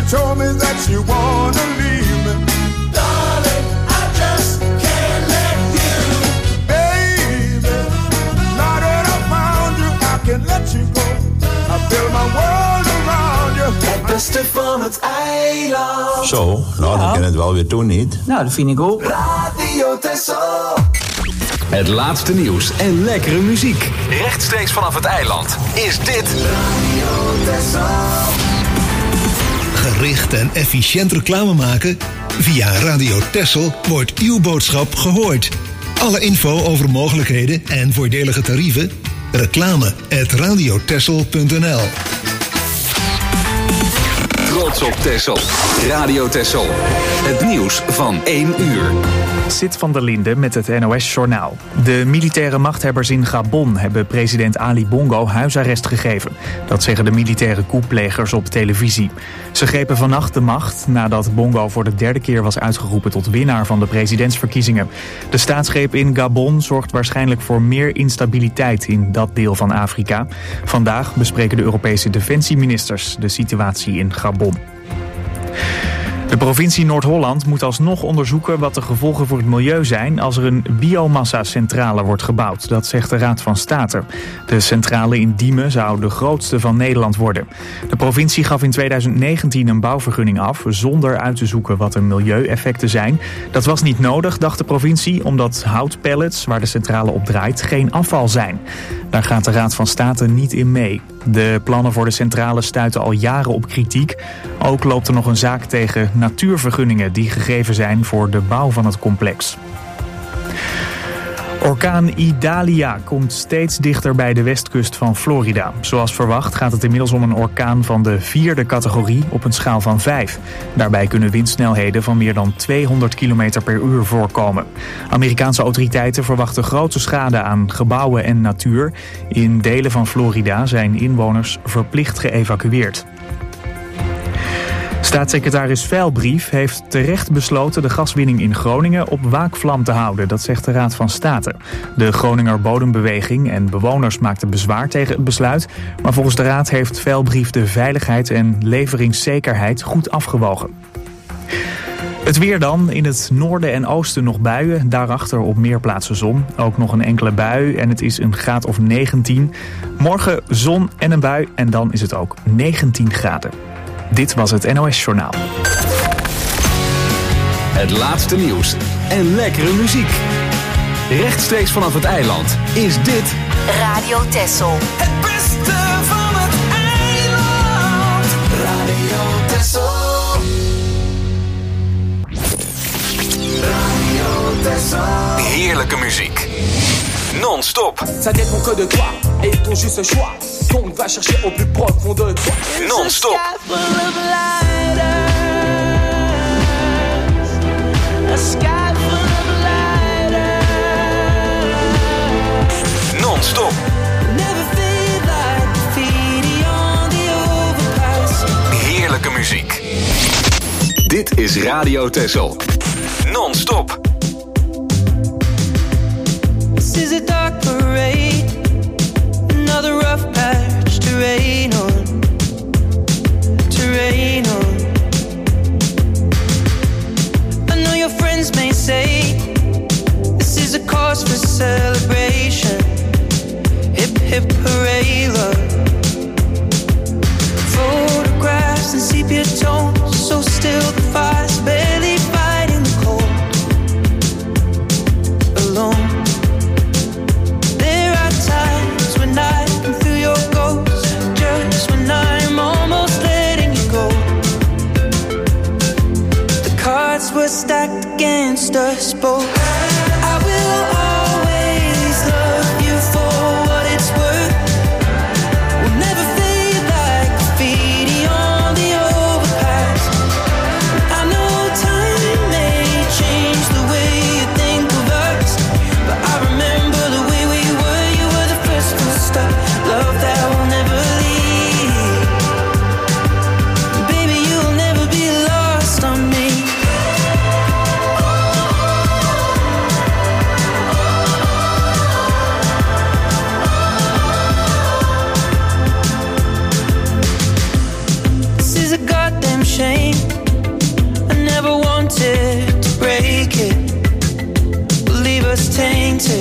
told me that you wanna leave me. Darling, I just can't let you. Baby, now that I found you, I can't let you go. I build my world around you. Het beste van het eiland. Zo, nou dan kan het wel weer doen, niet? Nou, dat vind ik ook. Radio Texel. Het laatste nieuws en lekkere muziek. Rechtstreeks vanaf het eiland is dit Radio Texel. Gericht en efficiënt reclame maken? Via Radio Texel wordt uw boodschap gehoord. Alle info over mogelijkheden en voordelige tarieven? reclame@radiotexel.nl. Trots op Texel. Radio Texel. Het nieuws van 1 uur. Sid van der Linde met het NOS-journaal. De militaire machthebbers in Gabon hebben president Ali Bongo huisarrest gegeven. Dat zeggen de militaire coupplegers op televisie. Ze grepen vannacht de macht nadat Bongo voor de 3e keer was uitgeroepen tot winnaar van de presidentsverkiezingen. De staatsgreep in Gabon zorgt waarschijnlijk voor meer instabiliteit in dat deel van Afrika. Vandaag bespreken de Europese defensieministers de situatie in Gabon. De provincie Noord-Holland moet alsnog onderzoeken wat de gevolgen voor het milieu zijn als er een biomassa-centrale wordt gebouwd. Dat zegt de Raad van State. De centrale in Diemen zou de grootste van Nederland worden. De provincie gaf in 2019 een bouwvergunning af zonder uit te zoeken wat de milieueffecten zijn. Dat was niet nodig, dacht de provincie, omdat houtpellets waar de centrale op draait geen afval zijn. Daar gaat de Raad van State niet in mee. De plannen voor de centrale stuiten al jaren op kritiek. Ook loopt er nog een zaak tegen natuurvergunningen die gegeven zijn voor de bouw van het complex. Orkaan Idalia komt steeds dichter bij de westkust van Florida. Zoals verwacht gaat het inmiddels om een orkaan van de 4e categorie op een schaal van 5. Daarbij kunnen windsnelheden van meer dan 200 km per uur voorkomen. Amerikaanse autoriteiten verwachten grote schade aan gebouwen en natuur. In delen van Florida zijn inwoners verplicht geëvacueerd. Staatssecretaris Veilbrief heeft terecht besloten de gaswinning in Groningen op waakvlam te houden. Dat zegt de Raad van State. De Groninger Bodembeweging en bewoners maakten bezwaar tegen het besluit. Maar volgens de Raad heeft Veilbrief de veiligheid en leveringszekerheid goed afgewogen. Het weer dan. In het noorden en oosten nog buien. Daarachter op meer plaatsen zon. Ook nog een enkele bui en het is een graad of 19. Morgen zon en een bui en dan is het ook 19 graden. Dit was het NOS-journaal. Het laatste nieuws en lekkere muziek. Rechtstreeks vanaf het eiland is dit Radio Texel. Het beste van het eiland. Radio Texel. Radio Texel. heerlijke muziek. Non-stop. Ça dépend que de toi et ton juste choix. Donc va chercher au plus profond de toi. Non-stop. Non-stop. Heerlijke muziek. Dit is Radio Texel. Non-stop. This is a dark parade. Another rough patch to rain on. To rain on. I know your friends may say this is a cause for celebration. Hip hip hooray love. Photographs and sepia tones, so still the fire's barely fighting the cold. Alone. There are times when I can feel your ghost, just when I'm almost letting you go. The cards were stacked against us both. I will always love you for what it's worth. We'll never fade like graffiti on the overpass. I know time may change the way you think of us, but I remember the way we were. You were the first to stop. Love that will never leave. Baby, you'll never be lost on me. was tainted.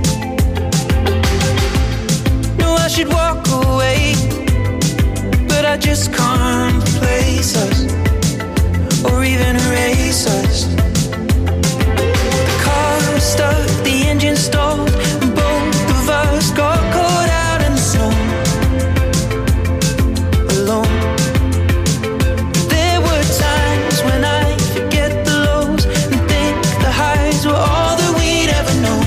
No, I should walk away, but I just can't replace us or even erase us. The car stuck, the engine stalled, and both of us got caught out in the snow, alone. There were times when I forget the lows and think the highs were all that we'd ever known.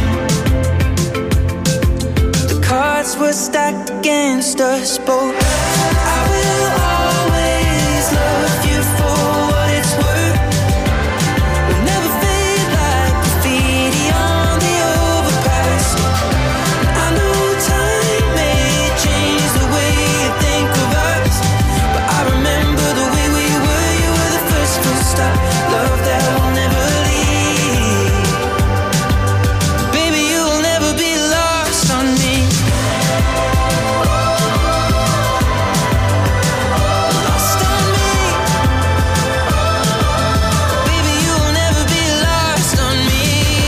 The cards were stacked against us both. I will always love you for what it's worth. We'll never fade like graffiti on the overpass. I know time may change the way you think of us, but I remember the way we were. You were the first full stop, love that will never leave. Baby, you will never be lost on me. Lost on me. Baby, you will never be lost on me.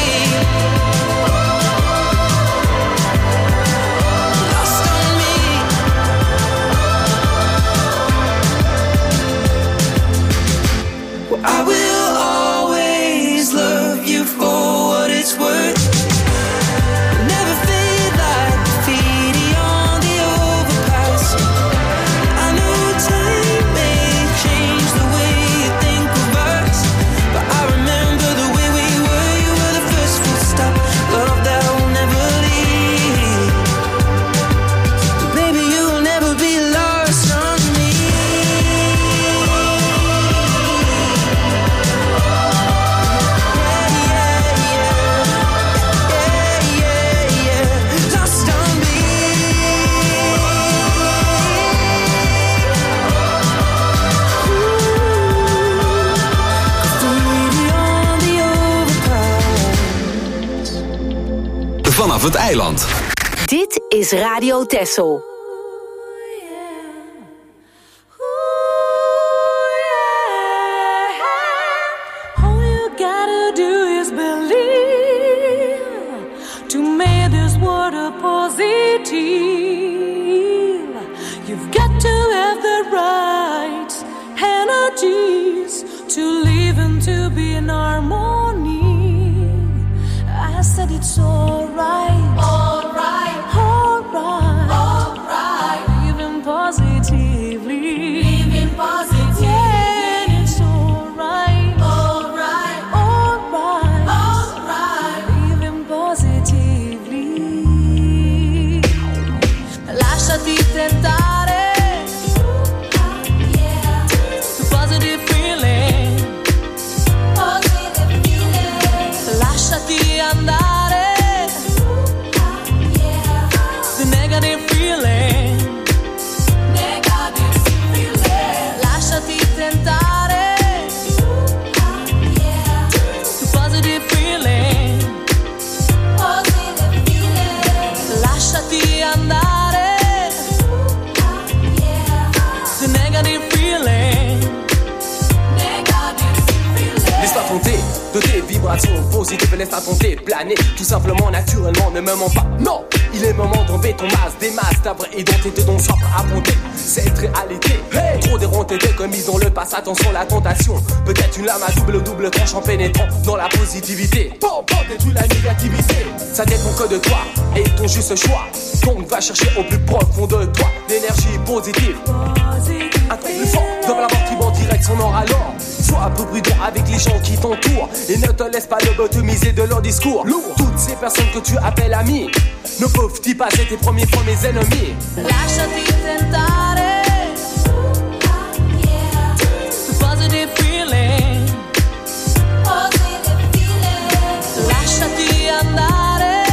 Lost on me. Well, I will always love you for what it's worth. Never fade like graffiti on the overpass. I know time may change the way you think of us, but I remember the way we were. You were the first full stop, love that will never leave. Baby, you will never be lost on me. Lost on me. Graffiti on the overpass. Vanaf het eiland. Dit is Radio Texel. All you gotta do is believe to make this world a positive. You've got to have the right energies to live and to be in harmony. I said it's alright, alright, alright, alright. Living positively, living positively. Yeah, and it's alright, alright, alright, alright. Living positively. Lasciati tentare. Positive feeling. Positive feeling. Lasciati andare. The negative feeling. Negative feeling. Lasciati tentare. The positive feeling. Positive feeling. Lasciati andare. The negative feeling. Laisse-toi tenter de tes vibrations positives, laisse-toi tenter, planer, tout simplement, naturellement, ne me mens pas, non. Il est moment d'enlever ton masque, des masques, ta vraie identité dont soif à affronter cette réalité. Hey, trop déronté de commis dans le passé, attention la tentation. Peut-être une lame à double tranche en pénétrant dans la positivité. Bon, détruis la négativité. Ça dépend que de toi et ton juste choix. Donc va chercher au plus profond de toi l'énergie positive. Un truc plus fort, dans la mort qui va en direction nord alors. Sois un peu prudent avec les gens qui t'entourent et ne te laisse pas lobotomiser de leur discours. Toutes ces personnes que tu appelles amis ne peuvent-ils pas être tes premiers ennemis? Lasciati tentare. The positive feeling. Positive feeling. Lasciati andare.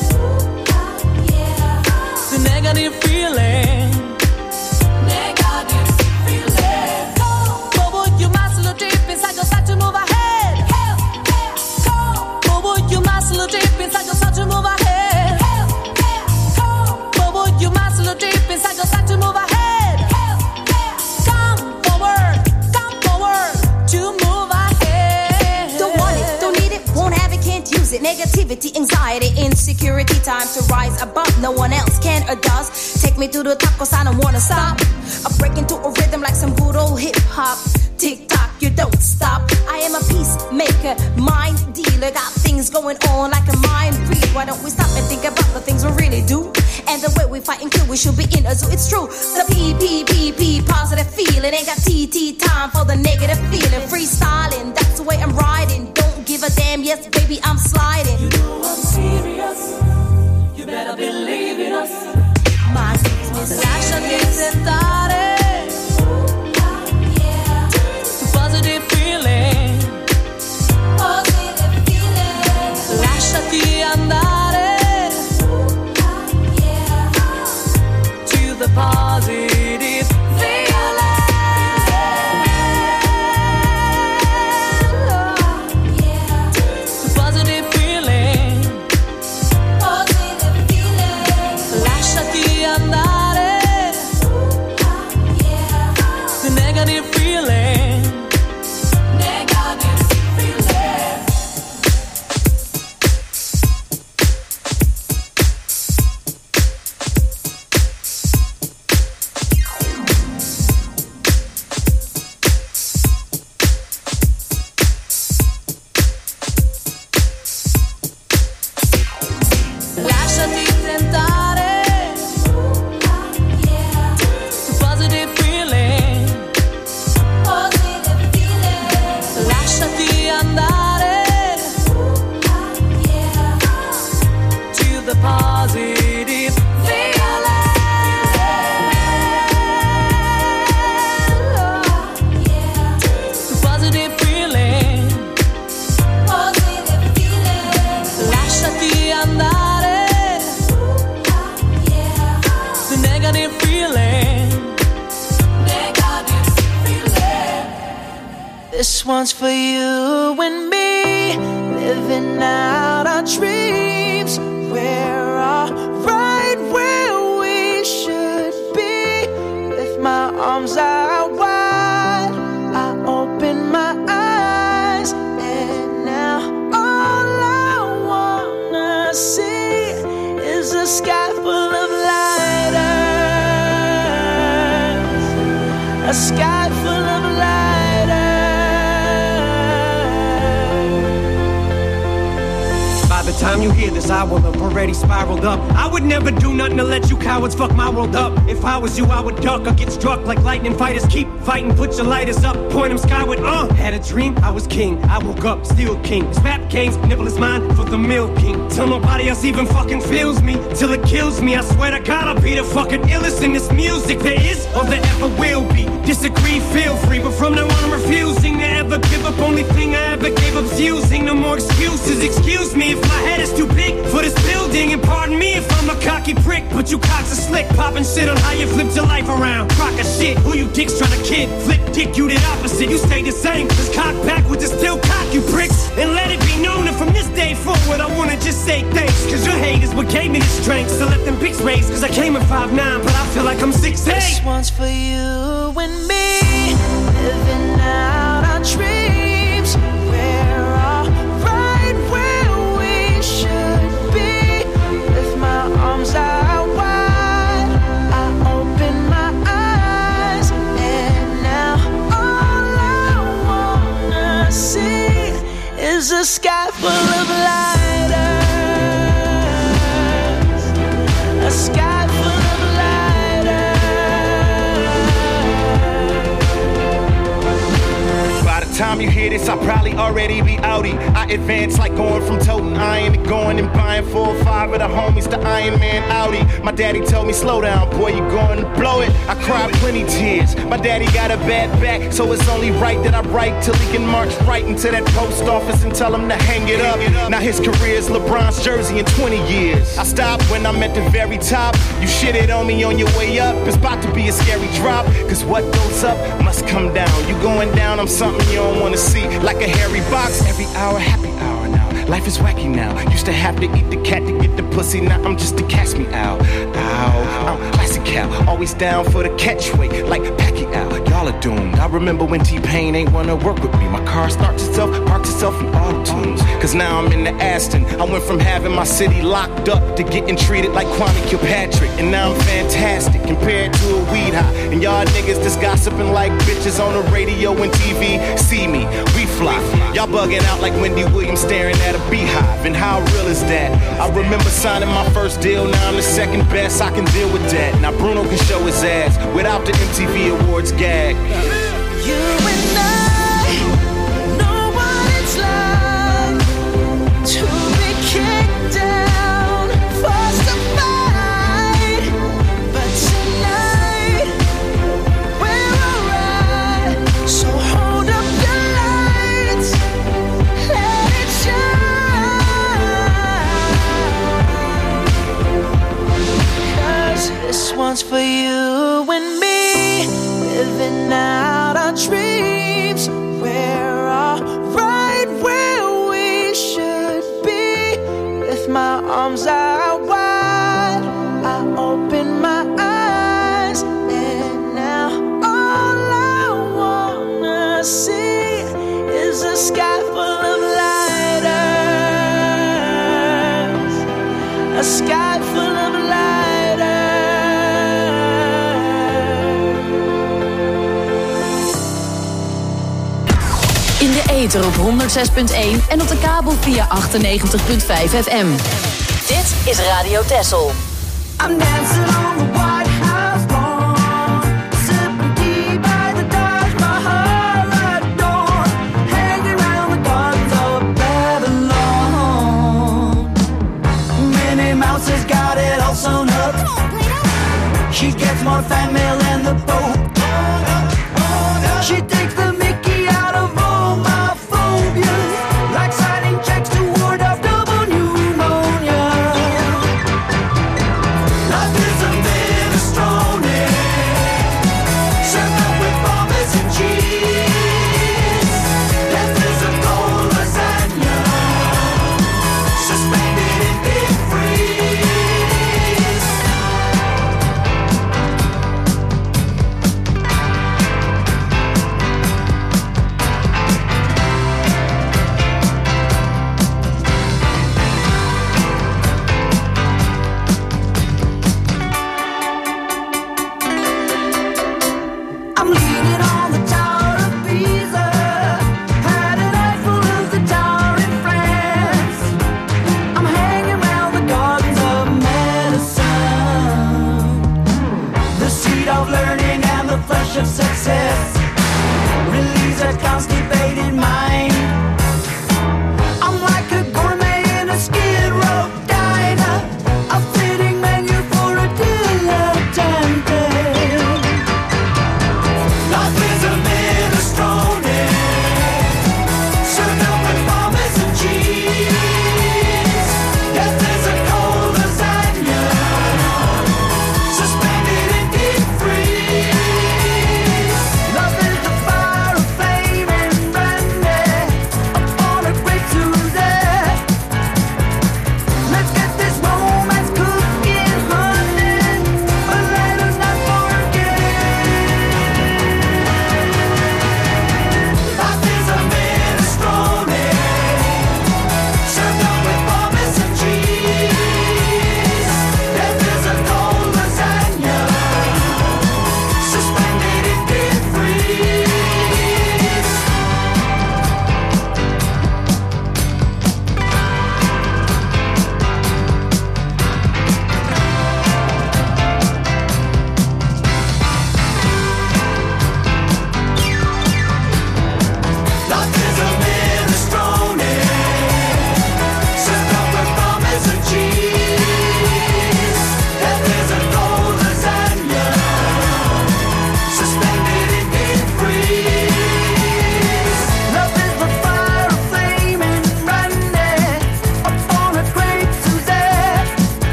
The negative feeling. Negative feeling. Bobo, you must look deep inside yourself to move ahead. Bobo, you must look deep inside yourself to move ahead. Bobo, you must look deep inside yourself to move ahead. it? Negativity, anxiety, insecurity. Time to rise above. No one else can or does. Take me to the top, cause I don't wanna stop. I break into a rhythm like some good old hip hop. Tick tock, you don't stop. I am a peacemaker, mind dealer. Got things going on like a mind read. Why don't we stop and think about the things we really do? And the way we fight and kill, we should be in a zoo. It's true. The P, positive feeling. Ain't got TT time for the negative feeling. Freestyling, that's the way I'm riding. Don't give a damn, yes, baby, I'm sliding. You know I'm serious. You better believe in us. My name is Lasciati sentare. Positive feeling. Positive feeling. Lasciati andare. To the positive feeling. Positive feeling. Positive feeling. Lasciati andare. The negative feeling. Negative feeling. Lasciati tentare. Positive feeling. Positive feeling. Lasciati andare. To the positive feeling. Positive feeling. Positive feeling. Lasciati andare. The negative feeling. Negative feeling. This one's for you and me, living out our dreams. We're all right where we should be. With my arms out wide, I open my eyes, and now all I wanna see is a sky full of lighters, a sky full of lighters. By the time you hear this, I will have already spiraled up. I would never do nothing to let you cowards fuck my world up. If I was you, I would duck or get struck like lightning fighters. Keep fighting, put your lighters up, point them skyward. Had a dream, I was king. I woke up, still king. This rap game's nibble is mine for the milking. Till nobody else even fucking feels me, till it kills me. I swear to God, I'll be the fucking illest in this music there is or there ever will be. Disagree, feel free, but from now on I'm refusing to ever give up. Only thing I ever gave up's using. No more excuses. Excuse me if my head is too big for this building, and pardon me if I'm a cocky prick, but you cocks are slick, popping shit on how you flipped your life around. Crock of shit, who you dicks trying to kid? Flip dick, you did opposite. You stay the same, just cock backwards and still cock, you pricks. And let it be known that from this day forward, I wanna just say thanks, cause your hate is what gave me the strength. So let them pics raise, cause I came at 5'9", but I feel like I'm 6'8". This one's for you and me, living out our dreams. We're all right where we should be. With my arms out wide, I open my eyes, and now all I wanna see is a sky full of lighters, a sky full of lighters. By the time you hear this, I'll probably already be outie. I advance like going from toting iron to going and buying 4 or 5 of the homies to Iron Man Audi. My daddy told me, slow down, boy, you going to blow it. I cried plenty tears. My daddy got a bad back, so it's only right that I write till he can march right into that post office and tell him to hang it up. Now his career's LeBron's jersey in 20 years. I stopped when I'm at the very top. You shitted on me on your way up. It's about to be a scary drop, cause what goes up must come down. You going down, I'm something you don't wanna see. Like a hairy box, every hour, happy hour now. Life is wacky now. Used to have to eat the cat to get the pussy. Now I'm just a cast me out. Ow, I'm classic cow. Always down for the catchweight like Pacquiao. Y'all are doomed. I remember when T-Pain ain't wanna work with me. My car starts itself, parks itself in auto-tunes. Cause now I'm in the Aston. I went from having my city locked up to getting treated like Kwame Kilpatrick. And now I'm fantastic compared to a weed high. And y'all niggas just gossiping like bitches on the radio and TV. See me, we fly. Y'all bugging out like Wendy Williams staring at a beehive. And how real is that? I remember signing my first deal. Now I'm the second best. I can deal with that. Now Bruno can show his ass without the MTV Awards gag. You and I know what it's like to be kicked down, forced to fight. But tonight we're alright. So hold up the lights, let it shine. 'Cause this one's for you and me, living out our dreams. We're all right where we should be. With my arms out wide, I open my eyes, and now all I wanna see is a sky full of lighters, a sky full of lighters. In de ether op 106.1 en op de kabel via 98.5 FM. Dit is Radio Texel. I'm dancing on the White House lawn, sipping tea by the Taj Mahal dawn, hanging around the gardens of Babylon. Minnie Mouse has got it all sewn up. She gets more fan mail than the Pope. She takes the Mickey out of all my phobias, like signing checks to ward off double pneumonia. Life is a minestrone, served up with parmesan cheese. Death is a cold lasagna, suspended in deep freeze. I'm leaning on the Tower of Pisa, had an eyeful of the tower in France. I'm hanging around the gardens of medicine, the seed of learning and the flesh of success, release a constipated mind. I'm like a gourmet in a skid row diner, a fitting menu for a dilettante. Life is a minestrone, served up with parmesan cheese. Death is a cold lasagna, suspended in deep freeze. Love is the fire of flame and brandy,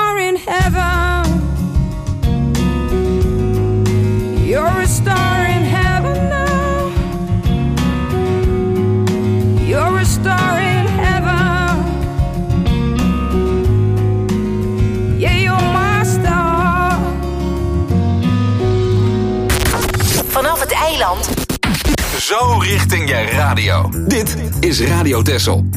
star in heaven. You're a star in heaven now. You're a star in heaven. Yeah, you're my star. Vanaf het eiland. Zo richting je radio. Dit is Radio Texel.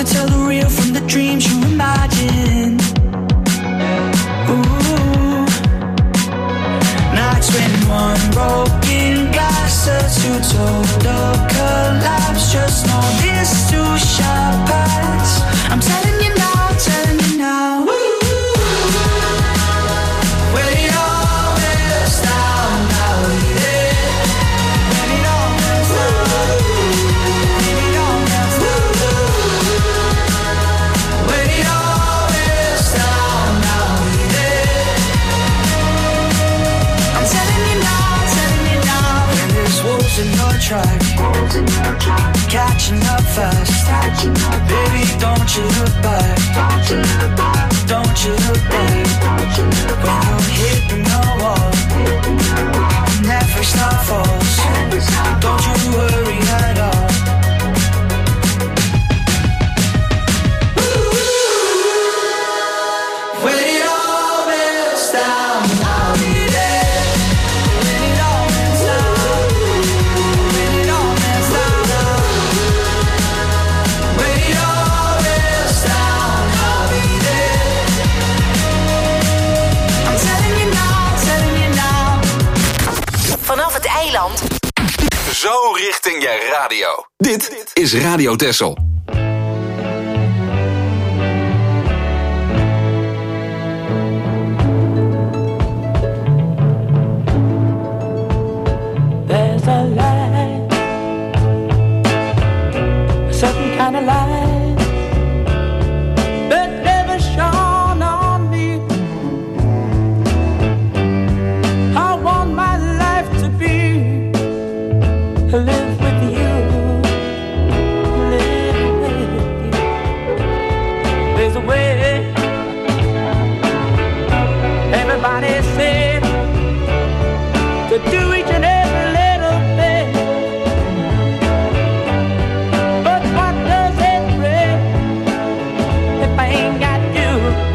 tell the real from the dreams you imagine. Ooh. Nights when one broken glass turns to total collapse. Just know this too shall pass. I'm telling you now, telling you now. When it all melts down, I'll be there. When it all melts down, when it all melts down, when it all melts down, I'll be there. I'm telling you now, when there's wolves in your track, catching up fast. Baby, don't you look back, don't you look back. When you're hitting the wall, never stop falls. Don't you worry at all. When it all melts down, I'll be there. When it all melts down, when it all melts down, when it all melts down, I'll be there. I'm telling you now. Vanaf het eiland. Zo richting je radio. Dit is Radio Texel. There's a light, a certain kind of light that never shone on me. I want my life to be live with you, live with you. There's a way. Everybody said to do each and every little thing, but what does it bring if I ain't got you?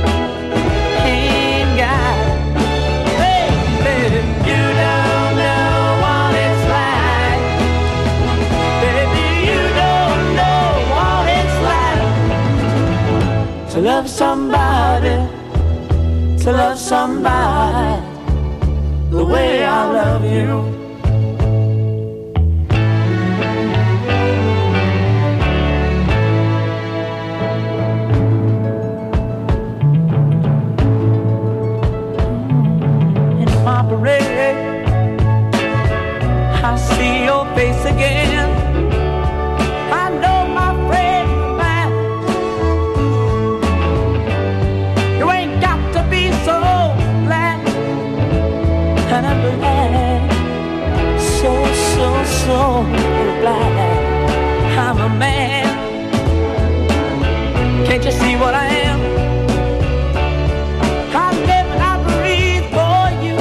Ain't got, baby, you don't know what it's like. Baby, you don't know what it's like to love somebody, to love somebody the way I love you. In my parade, I see your face again. I know my friend of mine. You ain't got to be so glad. And I'm glad, so glad I'm a man. Can't you see what I am? I live and I breathe for you.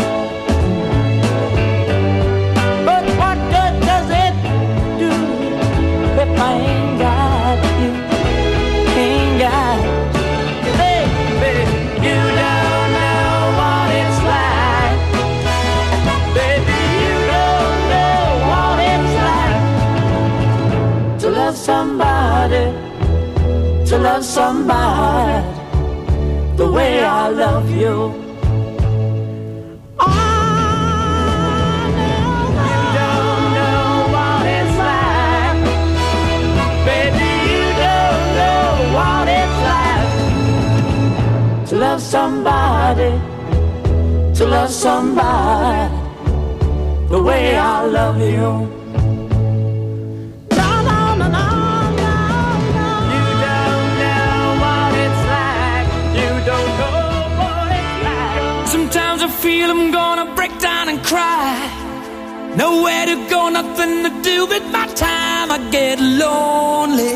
But what good does it do if I ain't got you? Ain't got you. Baby, you don't know what it's like. Baby, you don't know what it's like to love somebody, to love somebody the way I love you. Oh, no, you don't know what it's like. Baby, you don't know what it's like to love somebody, to love somebody the way I love you. Sometimes I feel I'm gonna break down and cry. Nowhere to go, nothing to do with my time. I get lonely,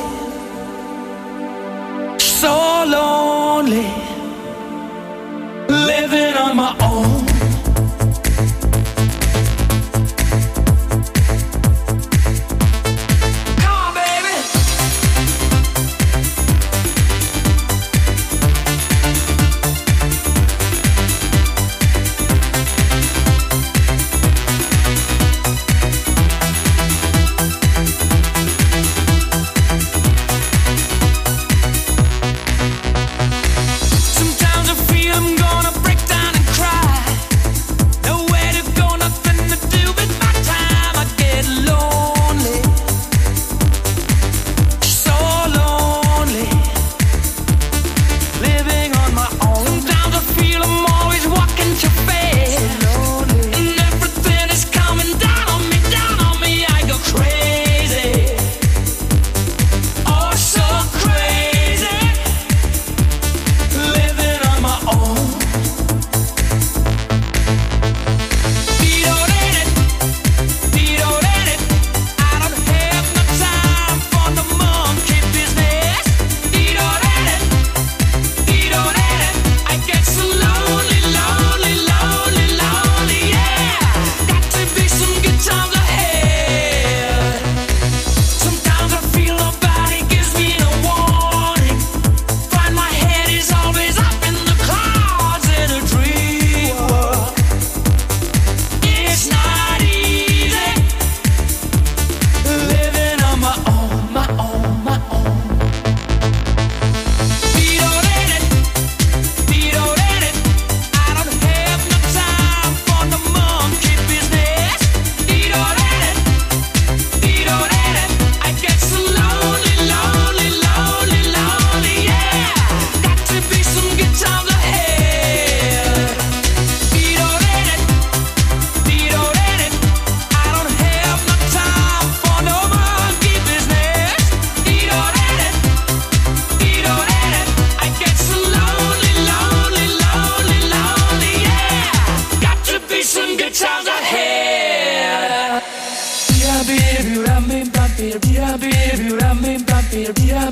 so lonely, living on my own.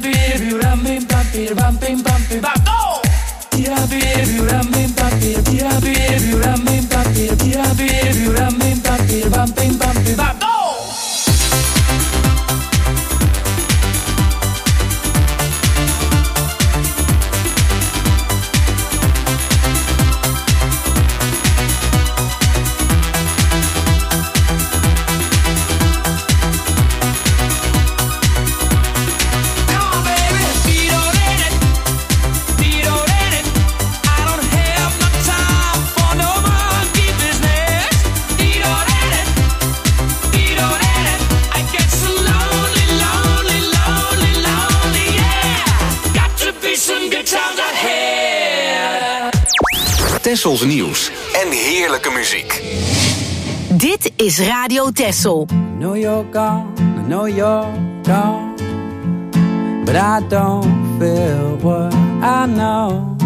Tessels nieuws en heerlijke muziek. Dit is Radio Tessel. I know you're gone, I know you're gone, but I don't feel what I know.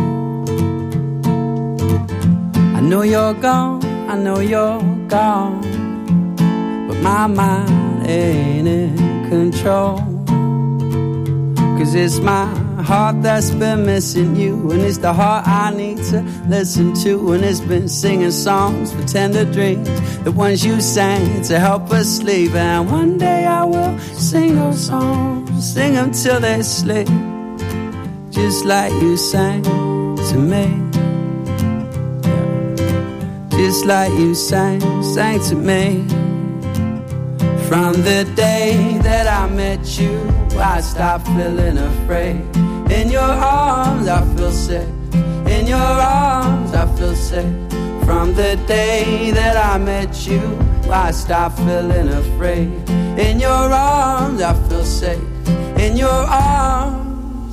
I know you're gone, I know you're gone, but my mind ain't in control. 'Cause it's my heart that's been missing you, and it's the heart I need to listen to, and it's been singing songs for tender dreams, the ones you sang to help us sleep. And one day I will sing those songs, sing them till they sleep, just like you sang to me, just like you sang to me. From the day that I met you, I stopped feeling afraid. In your arms I feel safe, in your arms I feel safe. From the day that I met you, I stopped feeling afraid. In your arms I feel safe, in your arms.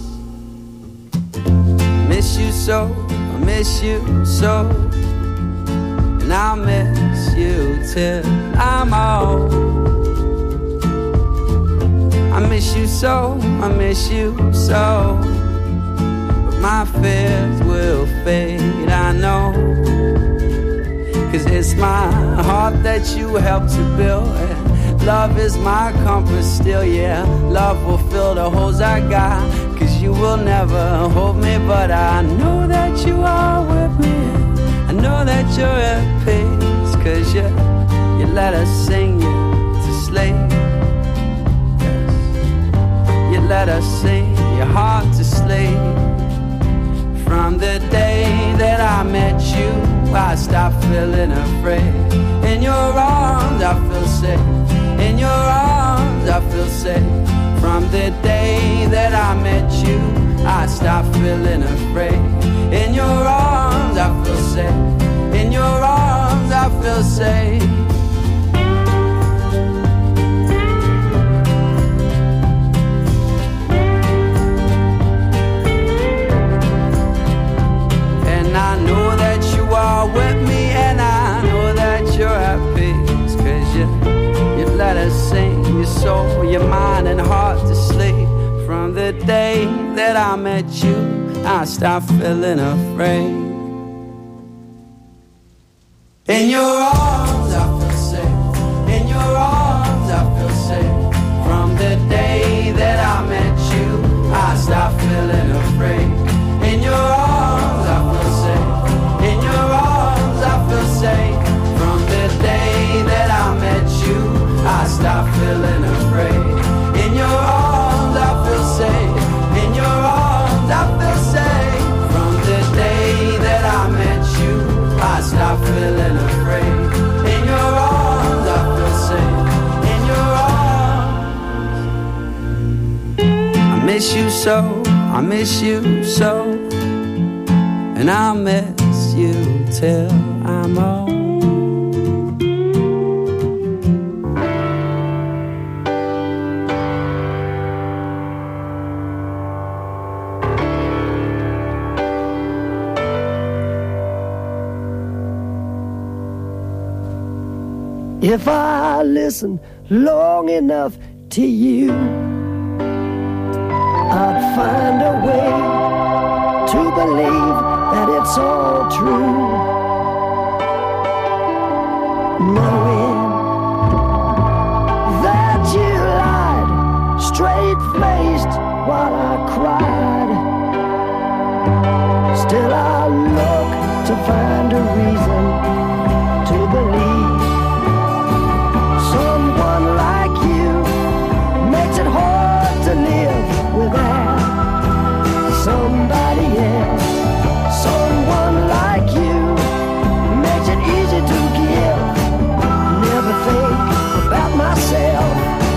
Miss you so, I miss you so, and I'll miss you till I'm old. I miss you so, I miss you so, but my fears will fade, I know. 'Cause it's my heart that you helped to build, and love is my compass still, yeah. Love will fill the holes I got, 'cause you will never hold me, but I know that you are with me. I know that you're at peace, 'cause you let us sing you to sleep. Let us sing your heart to sleep. From the day that I met you, I stopped feeling afraid. In your arms I feel safe, in your arms I feel safe. From the day that I met you, I stopped feeling afraid. In your arms I feel safe, in your arms I feel safe. I know that you are with me, and I know that you're at peace, 'cause you let us sing your soul, your mind and heart to sleep. From the day that I met you, I stopped feeling afraid. In your arms I feel safe, in your arms I feel safe. From the day that I met you, I stopped feeling afraid. In your arms I feel safe, in your arms I feel safe. From the day that I met you, I stopped feeling afraid. In your arms I feel safe, in your arms I feel safe. From the day that I met you, I stopped feeling afraid. In your arms I feel safe, in your arms. I miss you so, I miss you so, and I'll miss you till I'm old. If I listen long enough to you, I'd find a way to believe that it's all true. Knowing that you lied straight-faced while while I cried. Still I look to find a reason to believe. Someone like you makes it hard to live without somebody else. Someone like you makes it easy to give. Never think about myself.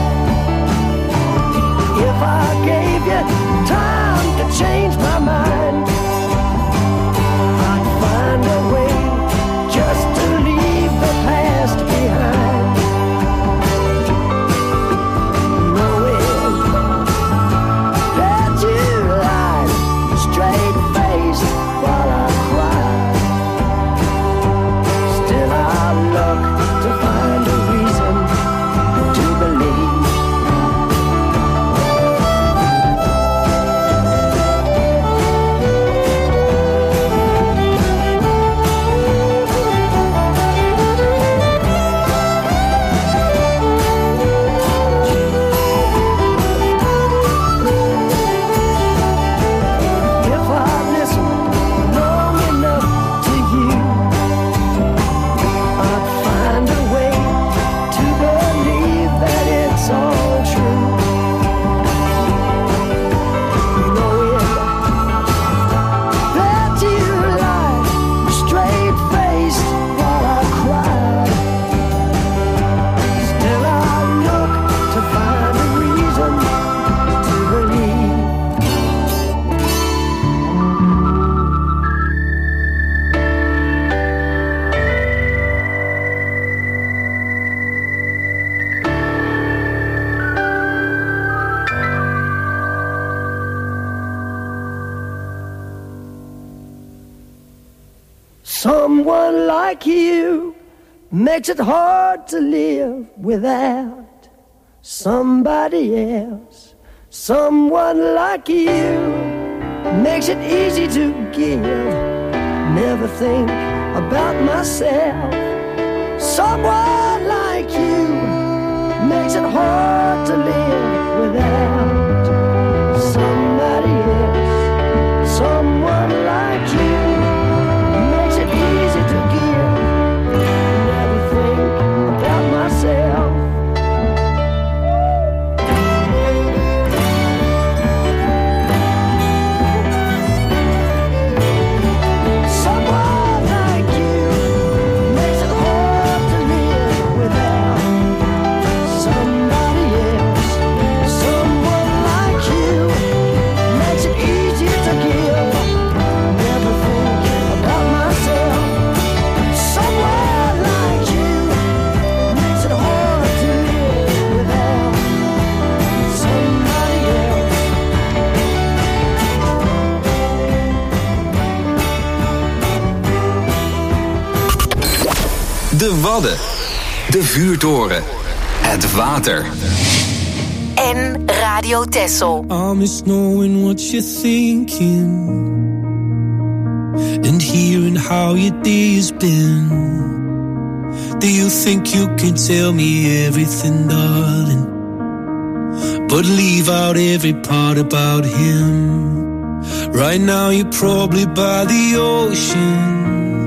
If I gave you time to change my mind, I'd find a way just to leave the past behind. Knowing that you lied straight-faced while I cried. Still I look to find a reason to believe. Someone like you makes it hard to live without somebody else. Someone like you makes it easy to give. Never think about myself. Someone like you makes it hard to live without somebody else. Someone like you makes it easy to give. Never think about myself. Someone like you makes it hard to live without somebody else. Someone like you makes it easy to give. Never think about myself. Someone like you makes it hard to live without somebody else. De Wadden. De Vuurtoren. Het water. En Radio Texel. I miss knowing what you're thinking and hearing how your day has been. Do you think you can tell me everything, darling, but leave out every part about him? Right now you're probably by the ocean,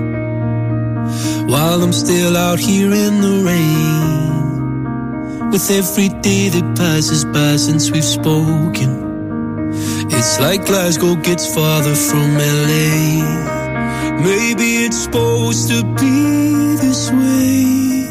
while I'm still out here in the rain. With every day that passes by since we've spoken, it's like Glasgow gets farther from LA. Maybe it's supposed to be this way,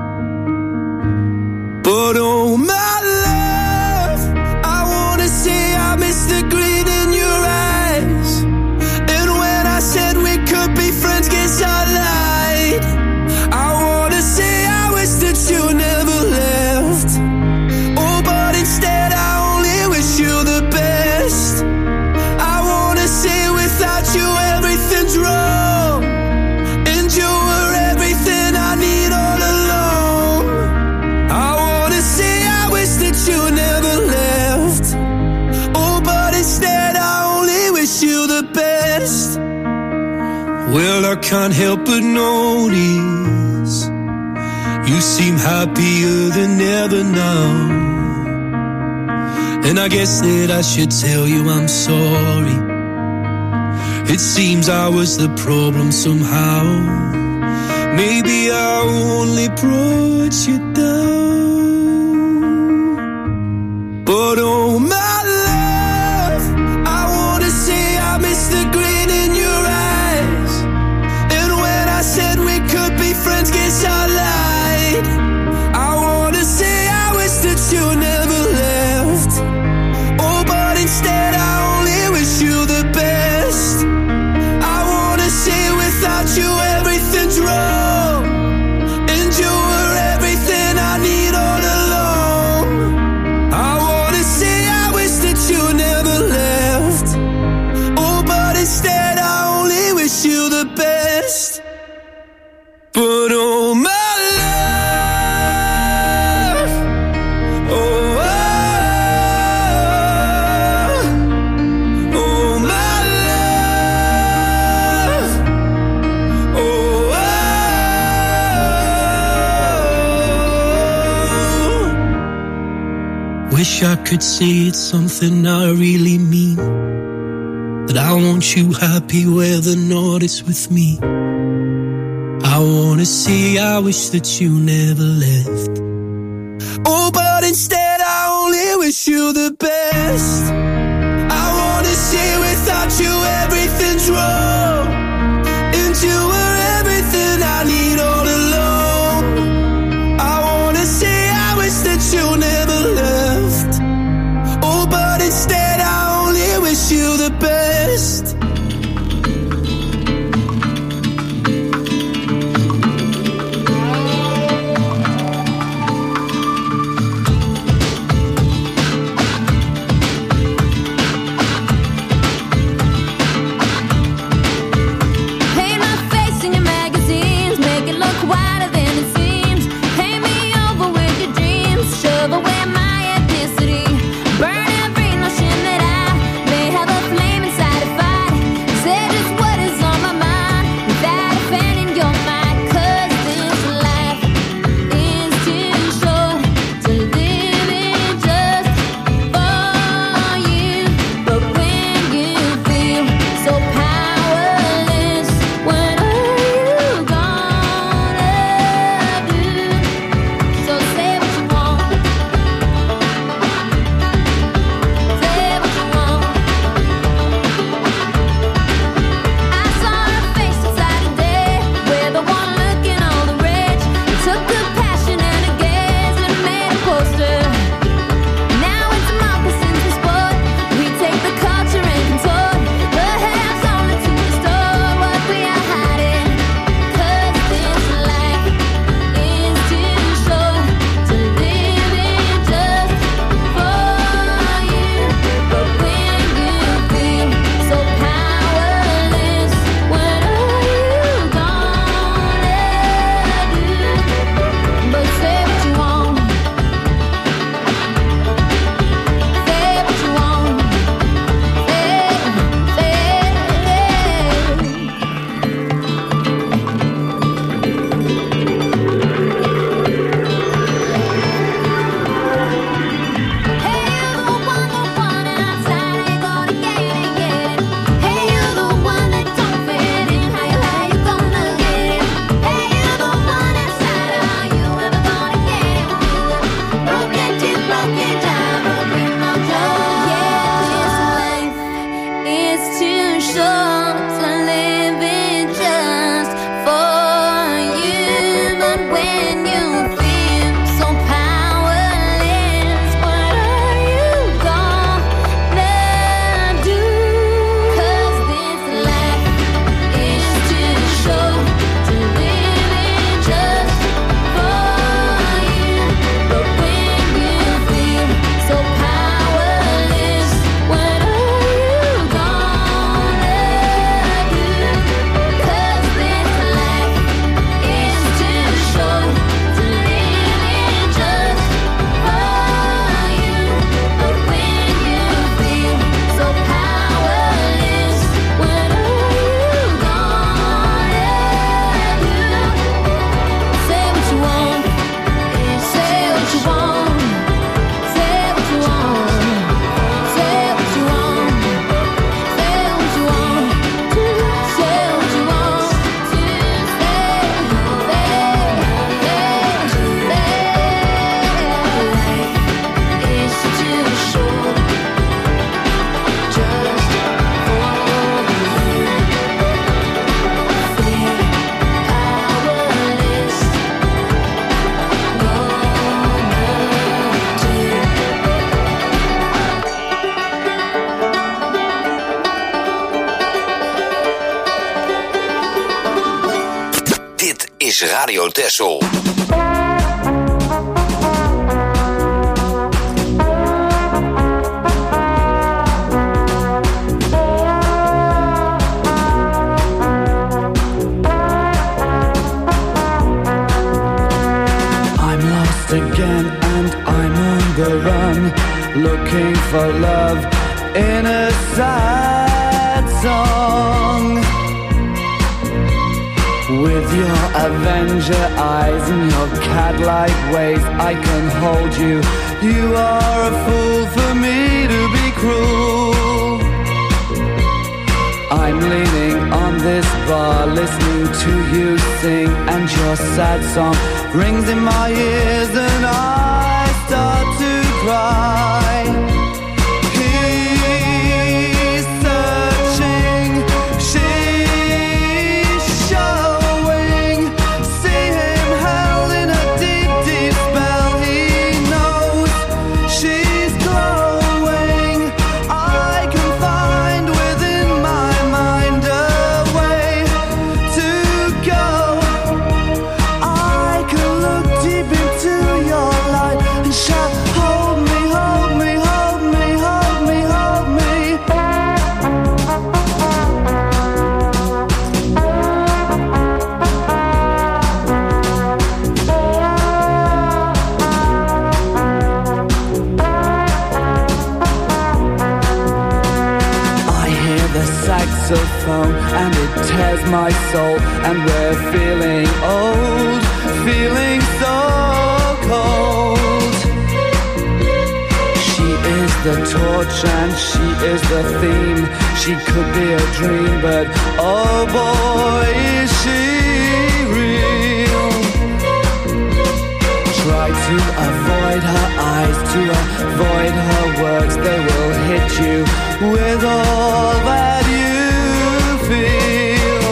but oh my love, I wanna say I miss the gleam in your eyes. And when I said we could be friends, guess I lied. I wanna say I wish that you never left. Oh, but instead I only wish you the best. I wanna say without you everything's wrong, and you were everything I need all along. I wanna say I wish that you never left. Oh, but instead I only wish you the best. Well, I can't help but notice you seem happier than ever now. And I guess that I should tell you I'm sorry. It seems I was the problem somehow. Maybe I only brought you down. But oh my love, I wanna say I miss the grin in your eyes. And when I said we could be friends, guess I lied. I wanna say I wish that you never left. Oh, but instead I only wish you the best. I wanna say without you everything's wrong, and you were everything I need all along. I wanna say I wish that you never left. Oh, but instead I only wish you the best. But oh my love, oh, oh my love, oh, wish I could say it's something I really mean, that I want you happy where the north is with me. I wanna say I wish that you never left. Oh, but instead I only wish you the best. I wanna say without you everything's wrong, and you were everything I need all along. I wanna say I wish that you never left. Oh, but instead I only wish you the best. Paint my face in your magazines, make it look wider than it seems. Paint me over with your dreams, shove away my ethnicity. Burn every notion that I may have a flame inside to fight. Say just what is on my mind without offending your mind. 'Cause this life is too short to live it just for you. But when you feel so powerless, what are you gonna do? So say what you want. Say what you want. I saw her face inside a day, where the one looking all the rich. It took the passion and a gaze and made a poster. Now it's moccasins for sport. We take the culture and contort, perhaps only to restore what we are hiding. 'Cause this life is too short to live it just for you. But when you feel so powerless, what are you gonna do? But say what you want. Say what you want. It's too short to live it just for you. But when you feel so powerless, what are you gonna do? 'Cause this life is too short to live it just for you. But when you feel so powerless, what are you gonna do? is Radio Texel. Again, and I'm on the run, looking for love in a sad song. With your Avenger eyes and your cat-like ways, I can hold you. You are a fool for me to be cruel. I'm leaning on this bar, listening to you sing, and your sad song rings in my ears and I start to cry. He's searching, she's showing. See him held in a deep, deep spell. He knows she's glowing. I can find within my mind a way to go. I can look deep into your light and shout, hold me, hold me, hold me, hold me, hold me. I hear the saxophone and it tears my soul, and we're feeling old, feeling so cold. She is the torch and she is the theme. She could be a dream, but oh boy, is she real. Try to avoid her eyes, to avoid her words. They will hit you with all that you feel.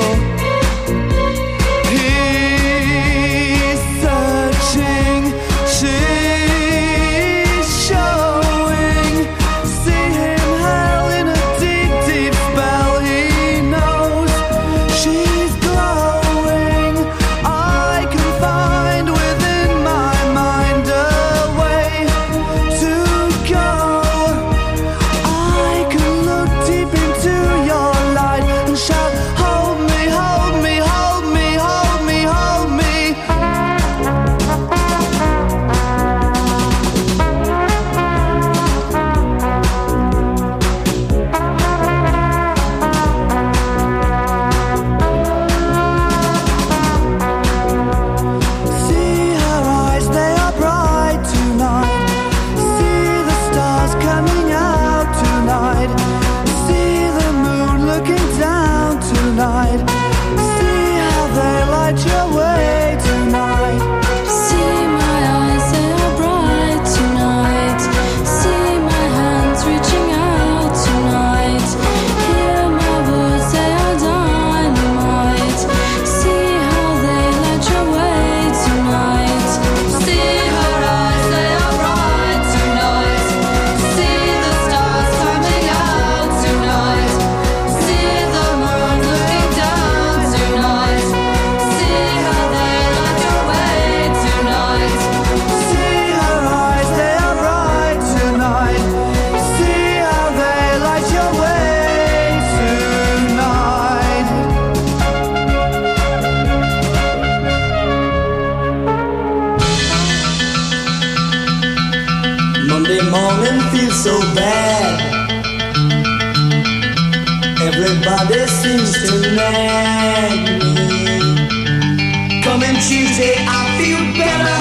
He's searching, she's showing. See him held in a deep, deep spell. He knows she's glowing. I can find within my mind a way to go. I can look deep into your light and shout, hold me, hold me, hold me, hold me, hold me. See her eyes, they are bright tonight. See the stars coming out tonight. See the moon looking down tonight. See how they light your way tonight. See my eyes, they are bright tonight. See my hands reaching out tonight. Hear my words, they are dynamite. See how they light your way tonight. See her eyes, they are bright tonight. See the stars coming out tonight. See the moon looking down tonight. See how they light your way tonight. See her eyes, they are bright tonight. See how they light your way tonight. Monday morning feels so bad. Everybody seems to nag me. Coming Tuesday, I feel better.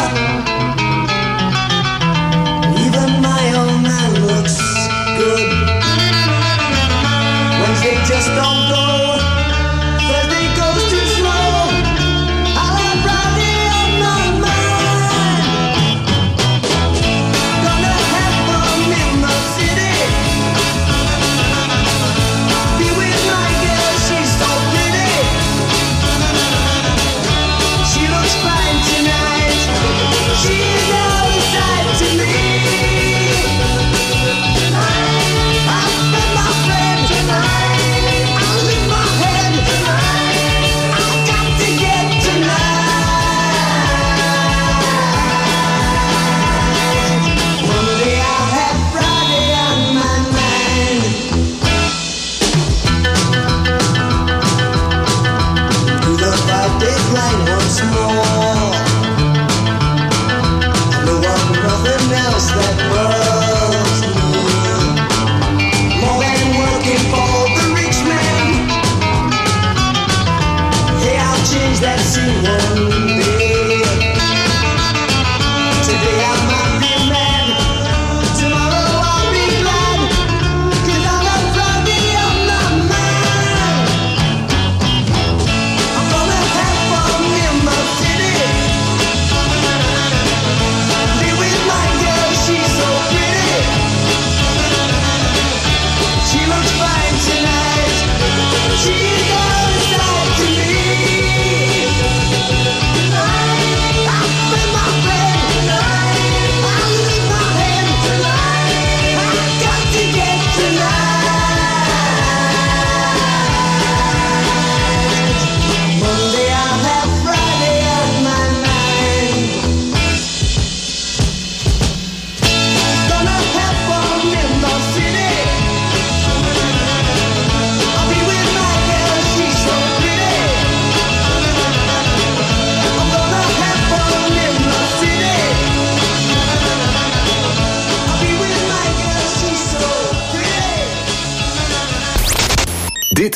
Even my old man looks good. Wednesday just don't go. Thursday goes too slow. I'll have Friday on my mind. Gonna have fun in the city. Be with my girl, she's so pretty. She looks fine tonight. She's all the sight to me. I'm with my friend tonight. I'm with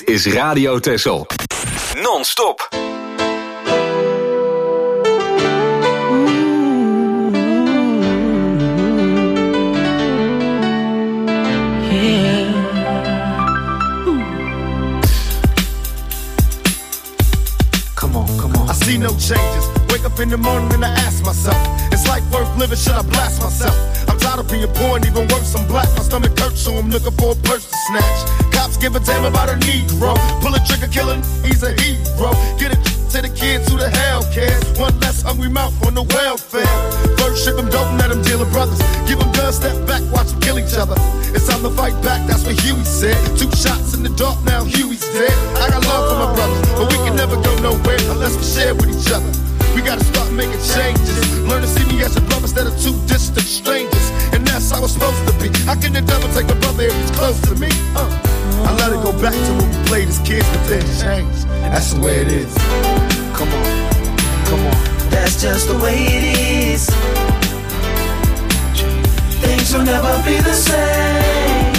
is Radio Texel. Non-stop. I see no changes. Wake up in the morning and I ask myself, is life worth living? Should I blast myself? I'm tired of being poor and even worse, I'm black. My stomach hurts, so I'm looking for a purse to snatch. Cops give a damn about a Negro. Pull a trigger, killing, he's a hero. Get it to the kids who the hell cares. One less hungry mouth on the welfare. First ship them, don't let them deal with brothers. Give them guns, step back, watch them kill each other. It's time to fight back, that's what Huey said. 2 shots in the dark, now Huey's dead. I got love for my brothers, but we can never go nowhere unless we share with each other. We gotta start making changes. Learn to see me as a brother instead of 2 distant strangers. And that's how it's supposed to be. How can the devil take a brother if he's close to me? I let it go back to when we played as kids, but then changed. That's the way it is. Come on, come on. That's just the way it is. Things will never be the same.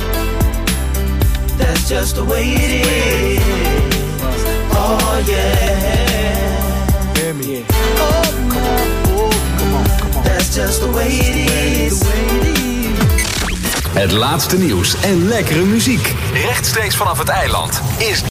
That's just the way it is. Oh yeah. Hear me. Oh, come on. Oh, come on, come on. That's just the way it is. Het laatste nieuws en lekkere muziek. Rechtstreeks vanaf het eiland is